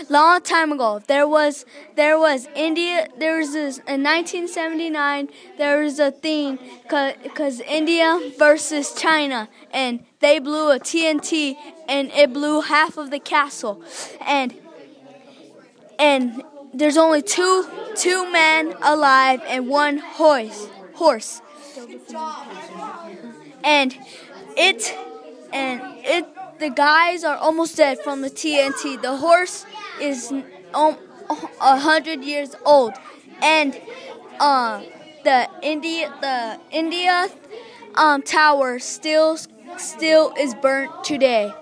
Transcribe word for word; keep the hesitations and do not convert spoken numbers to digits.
long time ago, there was there was India. There was this in nineteen seventy-nine. There was a thing because India versus China, and they blew a T N T, and it blew half of the castle, and and there's only two two men alive and one horse horse, and it and it. The guys are almost dead from the T N T. The horse is um, a hundred years old, and uh, the India the India um, tower still still is burnt today.